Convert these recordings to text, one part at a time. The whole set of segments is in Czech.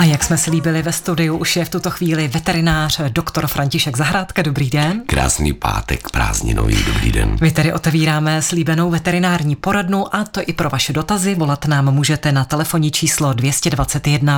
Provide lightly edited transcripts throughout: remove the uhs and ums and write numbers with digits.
A jak jsme slíbili ve studiu, už je v tuto chvíli veterinář doktor František Zahrádka. Dobrý den. Krásný pátek, prázdninový, dobrý den. My tedy otevíráme slíbenou veterinární poradnu a to i pro vaše dotazy. Volat nám můžete na telefonní číslo 221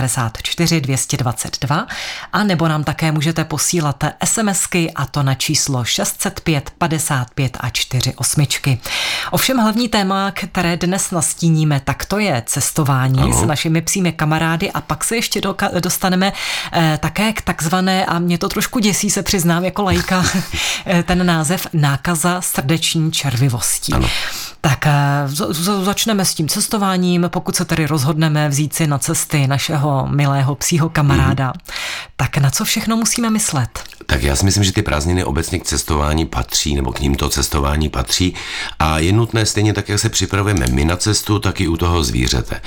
554 222 a nebo nám také můžete posílat SMSky a to na číslo 605 55 a 48. Ovšem hlavní téma, které dnes nastíníme, tak to je cestování s našimi psími kamarády a pak se ještě dostaneme také k takzvané, a mě to trošku děsí, se přiznám jako laika, ten název nákaza srdeční červivostí. Ano. Tak začneme s tím cestováním, pokud se tedy rozhodneme vzít si na cesty našeho milého psího kamaráda, tak na co všechno musíme myslet? Tak já si myslím, že ty prázdniny obecně k cestování patří, nebo k nímto cestování patří a je nutné stejně tak, jak se připravujeme my na cestu, tak i u toho zvířete.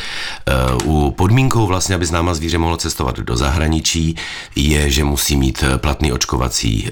U podmínkou vlastně, aby s náma zvíře mohlo cestovat do zahraničí, je, že musí mít platný očkovací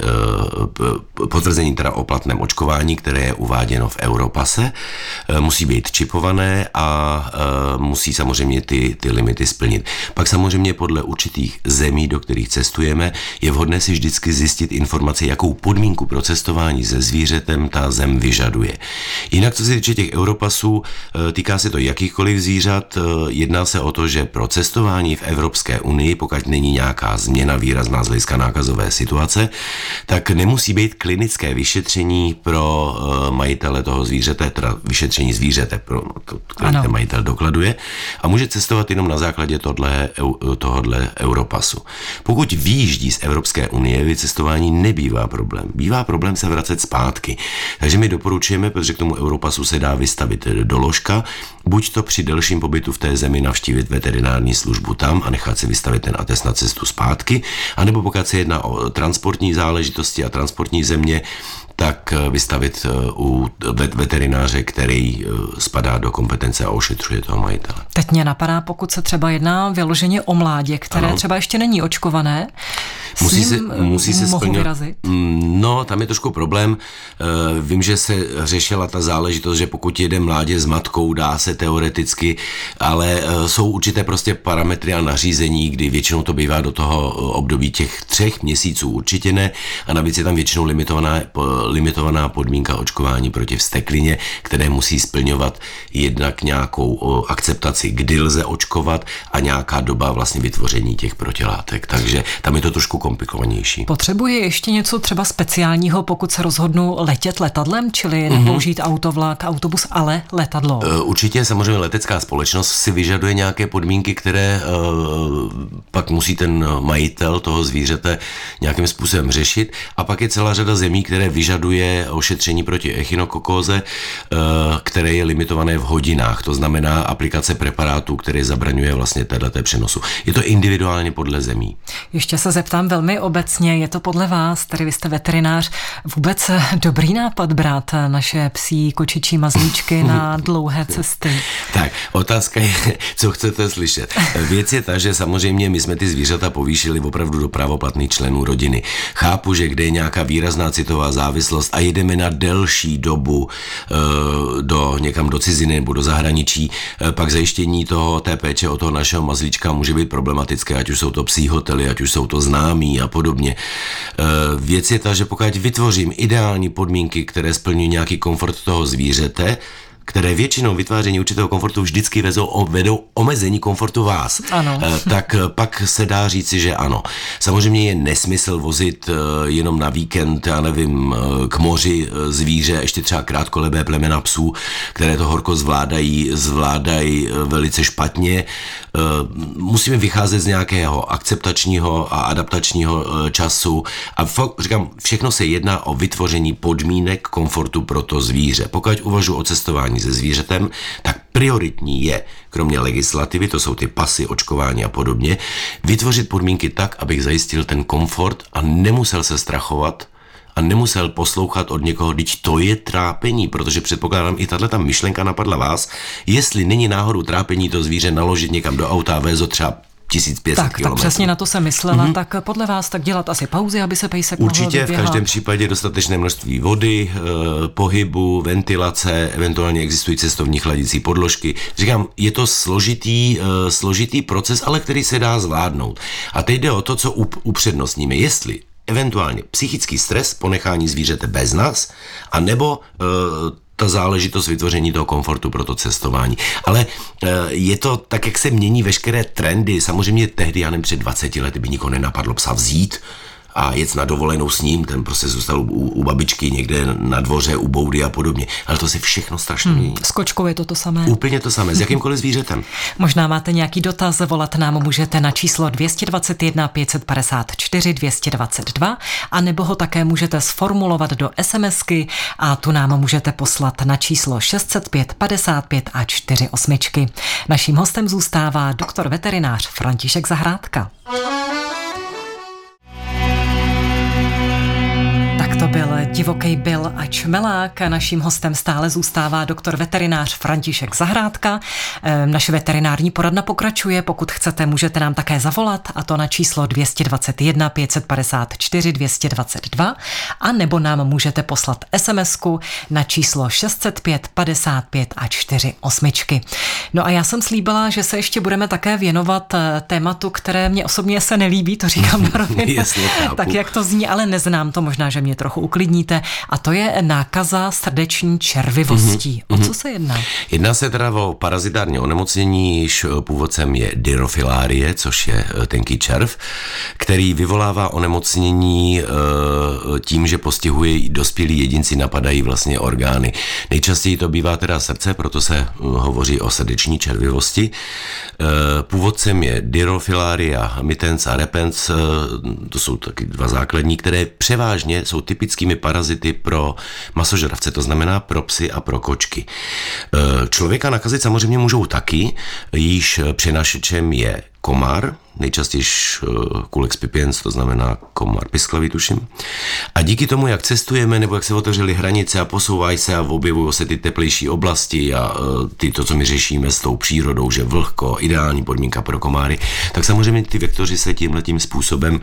potvrzení teda o platném očkování, které je uváděno v Europase, musí být čipované a musí samozřejmě ty limity splnit. Pak samozřejmě podle určitých zemí, do kterých cestujeme, je vhodné si vždycky zjistit informace, jakou podmínku pro cestování se zvířetem ta zem vyžaduje. Jinak, co se týče těch Europasů, týká se to jakýchkoliv zvířat, jedná se o to, že pro cestování v Evropské unii, pokud není nějaká změna výrazná z hlediska nákazové situace, tak nemusí být klinické vyšetření pro majitele toho zvířete, teda vyšetření zvířete, který ten majitel dokladuje, a může cestovat jenom na základě tohodle Europasu. Pokud vyjíždí z Evropské unie, vycestování nebývá problém. Bývá problém se vracet zpátky. Takže my doporučujeme, protože k tomu Europasu se dá vystavit doložka, buď to při delším pobytu v té zemi navštívit veterinární službu tam a nechat si vystavit ten atest na cestu zpátky, anebo pokud se jedná o transportní záležitosti a transportní země, tak vystavit u veterináře, který spadá do kompetence a ošetřuje toho majitele. Teď mě napadá, pokud se třeba jedná vyloženě o mládě, které třeba ještě není očkované, musí se mohu splňovat. vyrazit? No, tam je trošku problém. Vím, že se řešila ta záležitost, že pokud jede mládě s matkou, dá se teoreticky, ale jsou určité prostě parametry a nařízení, kdy většinou to bývá do toho období těch 3 měsíců určitě ne, a navíc je tam většinou limitovaná podmínka očkování proti vzteklině, které musí splňovat jednak nějakou akceptaci, kdy lze očkovat, a nějaká doba vlastně vytvoření těch protilátek. Takže tam je to trošku komplikovanější. Potřebuje ještě něco třeba speciálního, pokud se rozhodnu letět letadlem, čili nepoužít autovlak, autobus, ale letadlo? Určitě samozřejmě letecká společnost si vyžaduje nějaké podmínky, které pak musí ten majitel toho zvířete nějakým způsobem řešit, a pak je celá řada zemí, které vyžaduje ošetření proti echinokokóze, které je limitované v hodinách, to znamená aplikace preparátů, které zabraňuje vlastně této přenosu. Je to individuálně podle zemí. Ještě se zeptám velmi obecně, je to podle vás, tedy vy jste veterinář, vůbec dobrý nápad brát naše psí kočičí mazlíčky na dlouhé cesty? Tak, otázka je, co chcete slyšet. Věc je ta, že samozřejmě my jsme ty zvířata povýšili opravdu do právoplatných členů rodiny. Chápu, že kde je nějaká výrazná citová závislost a jedeme na delší dobu někam do ciziny nebo do zahraničí, pak zajištění té péče o toho našeho mazlíčka může být problematické, ať už jsou to psí hotely, ať už jsou to známí a podobně. Věc je ta, že pokud vytvořím ideální podmínky, které splňují nějaký komfort toho zvířete, které většinou vytváření určitého komfortu vždycky vedou omezení komfortu vás. Ano. Tak pak se dá říci, že ano. Samozřejmě je nesmysl vozit jenom na víkend, já nevím, k moři zvíře, ještě třeba krátkolebé plemena psů, které to horko zvládají velice špatně. Musíme vycházet z nějakého akceptačního a adaptačního času a říkám, všechno se jedná o vytvoření podmínek komfortu pro to zvíře. Pokud uvažuji o cestování se zvířetem, tak prioritní je, kromě legislativy, to jsou ty pasy, očkování a podobně, vytvořit podmínky tak, abych zajistil ten komfort a nemusel se strachovat a nemusel poslouchat od někoho, když to je trápení, protože předpokládám, i tato myšlenka napadla vás, jestli není náhodou trápení to zvíře naložit někam do auta a vést ho třeba 1500 km. Tak přesně na to jsem myslela, tak podle vás tak dělat asi pauzy, aby se pejsek mohl Určitě vyběhat. v každém případě dostatečné množství vody, pohybu, ventilace, eventuálně existují cestovní chladicí podložky. Říkám, je to složitý proces, ale který se dá zvládnout. A teď jde o to, co upřednostníme. Jestli eventuálně psychický stres, ponechání zvířete bez nás, anebo ta záležitost vytvoření toho komfortu pro to cestování. Ale je to tak, jak se mění veškeré trendy. Samozřejmě tehdy, já nevím, před 20 lety by nikoho nenapadlo psa vzít a jet na dovolenou s ním, ten prostě zůstal u babičky někde na dvoře, u boudy a podobně. Ale to se všechno strašně mění. S kočkou je to samé. Úplně to samé, s jakýmkoliv zvířetem. Možná máte nějaký dotaz, volat nám můžete na číslo 221 554 222, anebo ho také můžete sformulovat do SMSky a tu nám můžete poslat na číslo 605 55 a 48. Naším hostem zůstává doktor veterinář František Zahrádka. To byl Divoký Bill a čmelák. Naším hostem stále zůstává doktor veterinář František Zahrádka. Naše veterinární poradna pokračuje. Pokud chcete, můžete nám také zavolat, a to na číslo 221 554 222, a nebo nám můžete poslat SMSku na číslo 605 55 a 48. No a já jsem slíbila, že se ještě budeme také věnovat tématu, které mě osobně se nelíbí, to říkám na rovinu. Tak jak to zní, ale neznám to, možná, že mě trochu uklidníte, a to je nákaza srdeční červivostí. O co se jedná? Jedná se teda o parazitární onemocnění, jež původcem je Dirofilarie, což je tenký červ, který vyvolává onemocnění tím, že postihuje dospělí jedinci, napadají vlastně orgány. Nejčastěji to bývá teda srdce, proto se hovoří o srdeční červivosti. Původcem je Dirofilaria mitens a repens, to jsou taky dva základní, které převážně jsou typickými parazity pro masožravce, to znamená pro psy a pro kočky. Člověka nakazit samozřejmě můžou taky, jejíž přenašečem je komár, nejčastěji Culex pipiens, to znamená komár pisklavý, tuším. A díky tomu, jak cestujeme, nebo jak se otevřely hranice a posouvají se a objevují se ty teplejší oblasti a to, co my řešíme s tou přírodou, že vlhko, ideální podmínka pro komáry, tak samozřejmě ty vektoři se tímhletím způsobem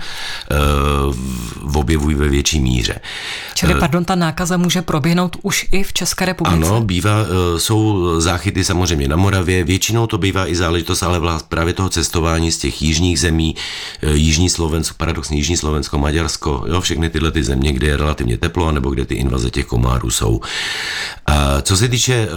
objevují ve větší míře. Čili, ta nákaza může proběhnout už i v České republice? Ano, jsou záchyty samozřejmě na Moravě, většinou to bývá i záležitost, ale právě toho cestování z těch jižních zemí, jižní Slovensko, paradoxně jižní Slovensko, Maďarsko, jo, všechny tyhle ty země, kde je relativně teplo, nebo kde ty invaze těch komárů jsou. Co se týče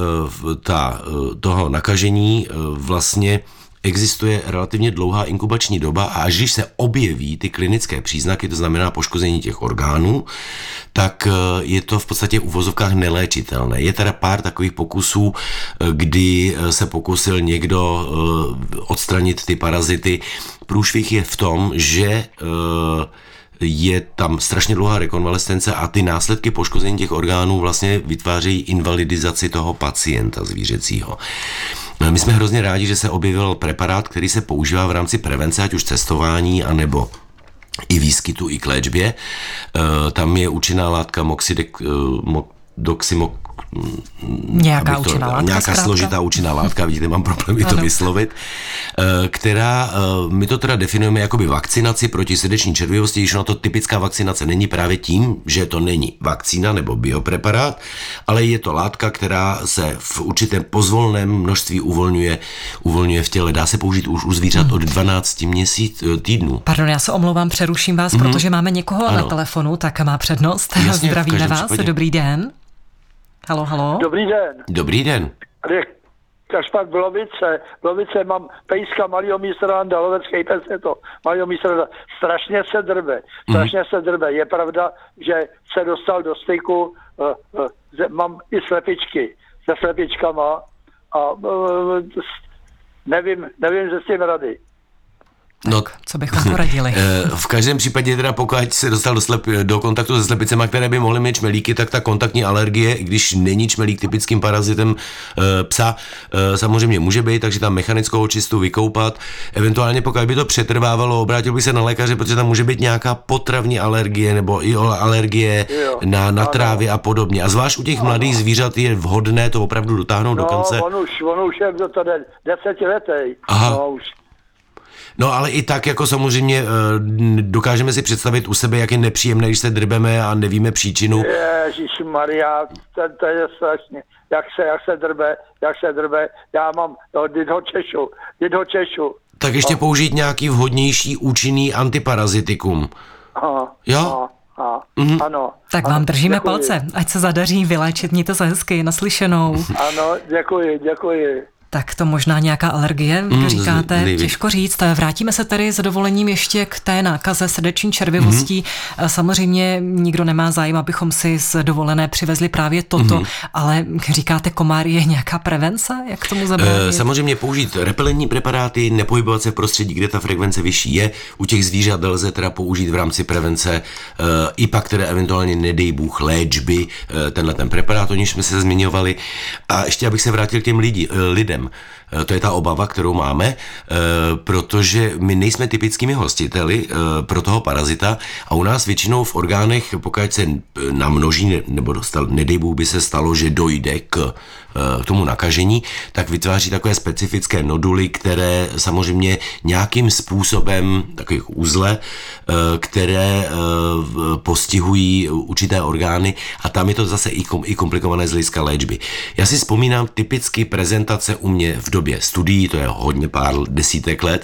toho nakažení, vlastně existuje relativně dlouhá inkubační doba a až když se objeví ty klinické příznaky, to znamená poškození těch orgánů, tak je to v podstatě v uvozovkách neléčitelné. Je teda pár takových pokusů, kdy se pokusil někdo odstranit ty parazity. Průšvih je v tom, že je tam strašně dlouhá rekonvalescence a ty následky poškození těch orgánů vlastně vytvářejí invalidizaci toho pacienta zvířecího. My jsme hrozně rádi, že se objevil preparát, který se používá v rámci prevence, ať už cestování, anebo i výskytu, i k léčbě. Tam je účinná látka nějaká složitá účinná látka, vidíte, mám problémy to vyslovit, která, my to teda definujeme jakoby vakcinaci proti srdeční červivosti, když ono to typická vakcinace není právě tím, že to není vakcína nebo biopreparát, ale je to látka, která se v určitém pozvolném množství uvolňuje v těle. Dá se použít už u zvířat od 12 týdnů. Pardon, já se omlouvám, přeruším vás, protože máme někoho na telefonu, tak má přednost. Jasně, zdravíme vás, případě. Dobrý den. Halo. Dobrý den. Dobrý den. Kašpar Blovice, mám pejska malýho místranda, lovecký pes je to, malýho místranda, strašně se drbe. Je pravda, že se dostal do styku, mám i slepičky, se slepičkama a nevím, že s tím rady. No, co bychom poradili? V každém případě teda pokud se dostal do kontaktu se slepicema, které by mohly mít čmelíky, tak ta kontaktní alergie, když není čmelík typickým parazitem psa, samozřejmě může být, takže tam mechanickou očistu vykoupat. Eventuálně pokud by to přetrvávalo, obrátil by se na lékaře, protože tam může být nějaká potravní alergie nebo i alergie na trávě a podobně. A zvlášť u těch mladých zvířat je vhodné to opravdu dotáhnout do konce. On už je to 10 letý. Aha. No, už. No ale i tak jako samozřejmě dokážeme si představit u sebe, jak je nepříjemné, když se drbeme a nevíme příčinu. Ježišmarja, to je strašně. Jak se drbe. Já mám, jít ho češu. Tak ještě použít nějaký vhodnější účinný antiparazitikum. Jo? Ano. Tak vám držíme palce, ať se zadaří vyléčit, mějte se hezky, naslyšenou. Ano, děkuji. Tak to možná nějaká alergie, říkáte, těžko říct. Vrátíme se tedy s dovolením ještě k té nákaze srdeční červivostí. Samozřejmě nikdo nemá zájem, abychom si z dovolené přivezli právě toto, ale říkáte, komár je nějaká prevence? Jak tomu zabránit? Samozřejmě použít repelentní preparáty, nepohybovat se v prostředí, kde ta frekvence vyšší je. U těch zvířat lze teda použít v rámci prevence i pak, které eventuálně nedej Bůh léčby, tenhle ten preparát, o něž jsme se zmiňovali. A ještě abych se vrátil k těm lidem. To je ta obava, kterou máme, protože my nejsme typickými hostiteli pro toho parazita a u nás většinou v orgánech, pokud se namnoží nebo nedej Bůh by se stalo, že dojde k tomu nakažení, tak vytváří takové specifické noduly, které samozřejmě nějakým způsobem, takových uzle, které postihují určité orgány a tam je to zase i komplikované z hlediska léčby. Já si vzpomínám typicky prezentace u mě v době studií, to je hodně pár desítek let,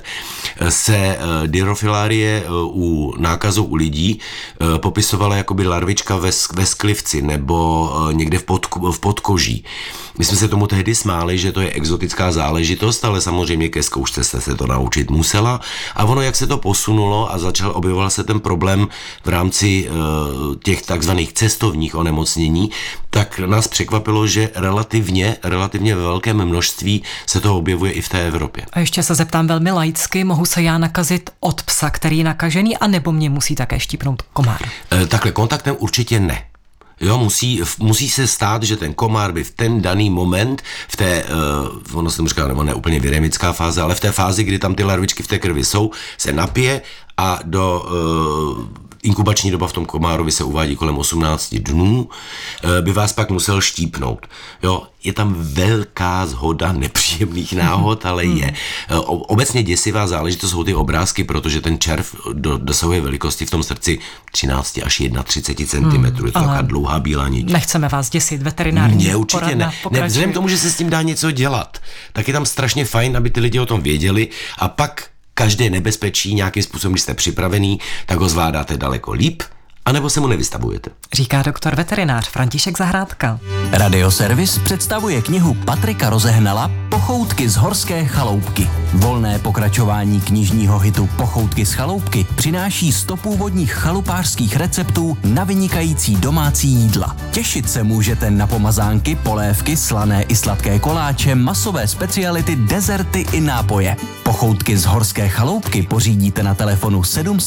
se Dirofilarie u nákazu u lidí popisovala jakoby larvička ve sklivci nebo někde v podkoží. My jsme se tomu tehdy smáli, že to je exotická záležitost, ale samozřejmě ke zkoušce jste se to naučit musela. A ono, jak se to posunulo a objevoval se ten problém v rámci těch takzvaných cestovních onemocnění, tak nás překvapilo, že relativně ve velkém množství se to objevuje i v té Evropě. A ještě se zeptám velmi laicky, mohu se já nakazit od psa, který je nakažený, anebo mě musí také štípnout komár? Takhle kontaktem určitě ne. Jo, musí se stát, že ten komár by v ten daný moment, v té, ono se tomu říká, nebo ne úplně viremická fáze, ale v té fázi, kdy tam ty larvičky v té krvi jsou, se napije a do inkubační doba v tom komárovi se uvádí kolem 18 dnů, by vás pak musel štípnout. Jo, je tam velká shoda nepříjemných náhod, ale je. Obecně děsivá záležitost jsou ty obrázky, protože ten červ dosahuje velikosti v tom srdci 13 až 31 cm. Je to taková dlouhá bílá niť. Nechceme vás děsit, veterinární ne, určitě ne. Vzhledem k tomu, že se s tím dá něco dělat, tak je tam strašně fajn, aby ty lidi o tom věděli a pak každé nebezpečí nějakým způsobem, když jste připravený, tak ho zvládáte daleko líp, anebo se mu nevystavujete. Říká doktor veterinář František Zahrádka. Radioservis představuje knihu Patrika Rozehnala Pochoutky z horské chaloupky. Volné pokračování knižního hitu Pochoutky z chaloupky přináší 100 původních chalupářských receptů na vynikající domácí jídla. Těšit se můžete na pomazánky, polévky, slané i sladké koláče, masové speciality, dezerty i nápoje. Pochoutky z horské chaloupky pořídíte na telefonu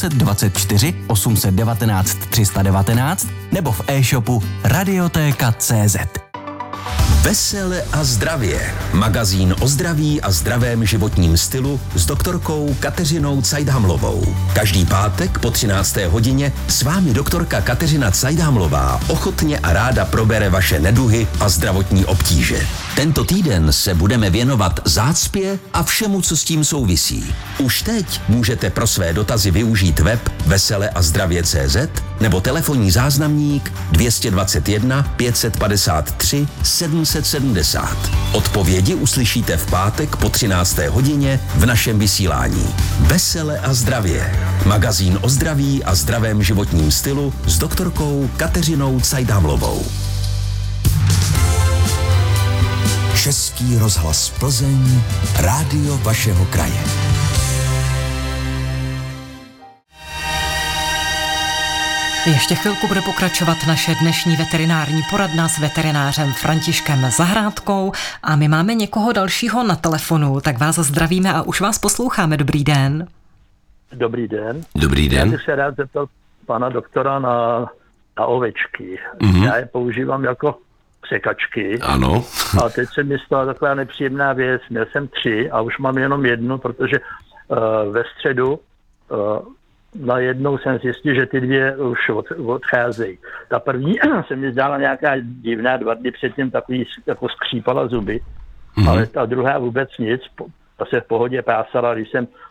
724 819 319 nebo v e-shopu Radiotéka.cz. Vesele a zdravě. Magazín o zdraví a zdravém životním stylu s doktorkou Kateřinou Cajdhamlovou. Každý pátek po 13. hodině s vámi doktorka Kateřina Cajdhamlová ochotně a ráda probere vaše neduhy a zdravotní obtíže. Tento týden se budeme věnovat zácpě a všemu, co s tím souvisí. Už teď můžete pro své dotazy využít web veseleazdravě.cz nebo telefonní záznamník 221 553 770. Odpovědi uslyšíte v pátek po 13. hodině v našem vysílání. Vesele a zdravě. Magazín o zdraví a zdravém životním stylu s doktorkou Kateřinou Cajdhamlovou. Český rozhlas Plzeň, rádio vašeho kraje. Ještě chvilku bude pokračovat naše dnešní veterinární poradna s veterinářem Františkem Zahrádkou a my máme někoho dalšího na telefonu, tak vás zdravíme a už vás posloucháme. Dobrý den. Dobrý den. Dobrý den. Já bych se rád zeptal pana doktora na ovečky. Já je používám jako překačky. Ano. A teď se mi stala taková nepříjemná věc. Měl jsem 3 a už mám jenom 1, protože ve středu najednou jsem zjistil, že ty 2 už odcházejí. Ta první se mi zdála nějaká divná, 2 dny předtím takový jako skřípala zuby, ale ta druhá vůbec nic, ta se v pohodě pásala, když jsem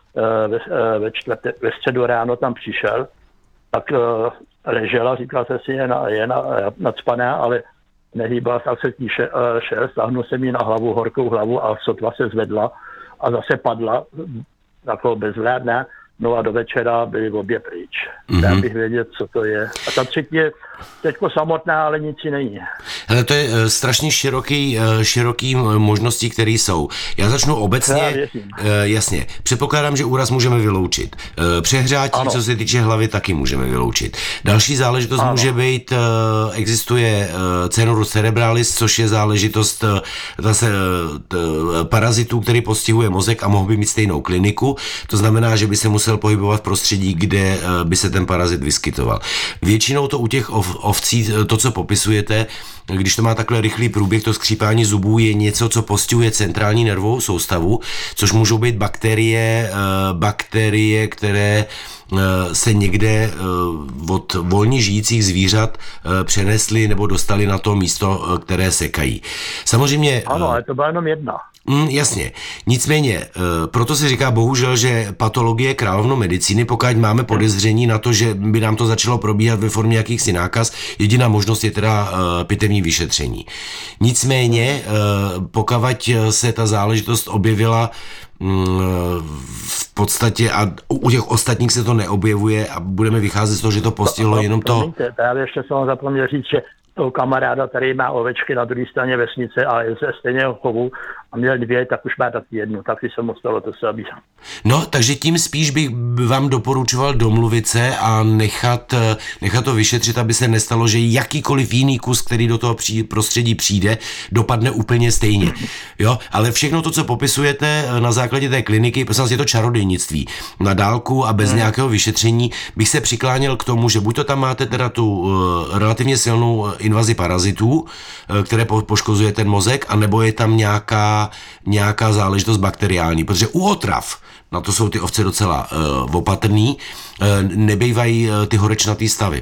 ve středu ráno tam přišel, tak ležela, říkal se si, je nacpaná, ale nehýbala, tak se k ní šel, stáhnul jsem jí na hlavu, horkou hlavu a sotva se zvedla a zase padla, jako bezvládná. No a do večera byli obě pryč. Já bych věděl, co to je. A ta třetí je teďko samotná, ale nic ji není. Hele, to je strašně široký možností, které jsou. Já začnu obecně. Jasně. Předpokládám, že úraz můžeme vyloučit. Přehřátí, co se týče hlavy, taky můžeme vyloučit. Další záležitost může být, existuje caenorus cerebralis, což je záležitost zase parazitů, který postihuje mozek a mohl by mít stejnou kliniku. To znamená, že by se musel pohybovat v prostředí, kde by se ten parazit vyskytoval. Většinou to u těch ovcí, to, co popisujete, když to má takhle rychlý průběh, to skřípání zubů je něco, co postihuje centrální nervovou soustavu, což můžou být bakterie, které se někde od volně žijících zvířat přenesly nebo dostali na to místo, které sekají. Samozřejmě... Ano, ale to byla jenom jedna. Jasně. Nicméně, proto se říká bohužel, že patologie je královnou medicíny, pokud máme podezření na to, že by nám to začalo probíhat ve formě jakýchsi nákaz, jediná možnost je teda pitevní vyšetření. Nicméně, pokud se ta záležitost objevila v podstatě a u těch ostatních se to neobjevuje a budeme vycházet z toho, že to postihlo jenom to... Promiňte, já ještě jsem zapomněl říct, že toho kamaráda, který má ovečky na druhé straně vesnice a je ze stejného chovu a měl 2, tak už má taky jednu, tak si jsem ostalo to samý. No, takže tím spíš bych vám doporučoval domluvit se a nechat to vyšetřit, aby se nestalo, že jakýkoliv jiný kus, který do toho prostředí přijde, dopadne úplně stejně. Jo, ale všechno to, co popisujete na základě té kliniky, prostě je to čarodějnictví. Na dálku a bez nějakého vyšetření bych se přikláněl k tomu, že buď to tam máte teda tu relativně silnou invazi parazitů, které poškozuje ten mozek, anebo je tam nějaká záležitost bakteriální, protože u otrav, na to jsou ty ovce docela opatrný, nebývají ty horečnatý stavy.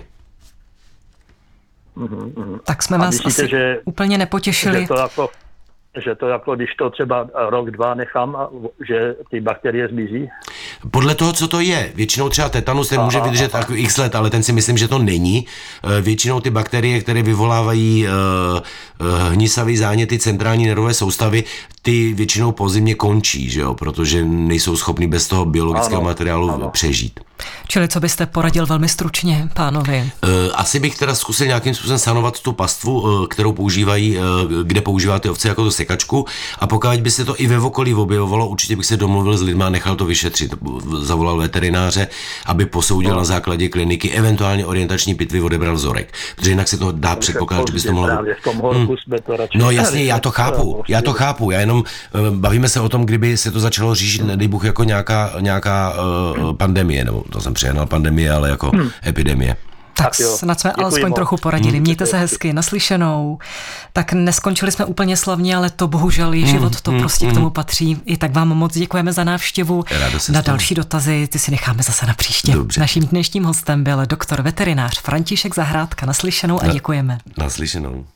Tak jsme vás myslíte, asi úplně nepotěšili. Že to jako, když to třeba rok, 2 nechám, že ty bakterie zmizí? Podle toho, co to je. Většinou třeba tetanus, ten může vydržet x let, ale ten si myslím, že to není. Většinou ty bakterie, které vyvolávají hnisavý záněty centrální nervové soustavy, ty většinou po zimě končí, že jo? Protože nejsou schopni bez toho biologického materiálu přežít. Čili co byste poradil velmi stručně, pánovi? Asi bych teda zkusil nějakým způsobem sanovat tu pastvu, kterou používají, kde používáte ovce jako to sekačku, a pokud by se to i ve okolí objevovalo, určitě bych se domluvil s lidmi a nechal to vyšetřit. Zavolal veterináře, aby posoudil na základě kliniky, eventuálně orientační pitvy odebral vzorek. Protože jinak se to dá předpokládat, že by to mohlo... No jasně, já to chápu. Já jenom bavíme se o tom, kdyby se to začalo říšit, nedej Bůh, jako nějaká pandemie, nebo to jsem přehnal pandemie, ale jako epidemie. Tak snad jsme alespoň trochu poradili. Mějte se hezky, naslyšenou. Tak neskončili jsme úplně slavně, ale to bohužel je život, to prostě k tomu patří. I tak vám moc děkujeme za návštěvu. Na další dotazy ty si necháme zase na příště. Dobře. Naším dnešním hostem byl doktor veterinář František Zahrádka. Naslyšenou a děkujeme. Naslyšenou.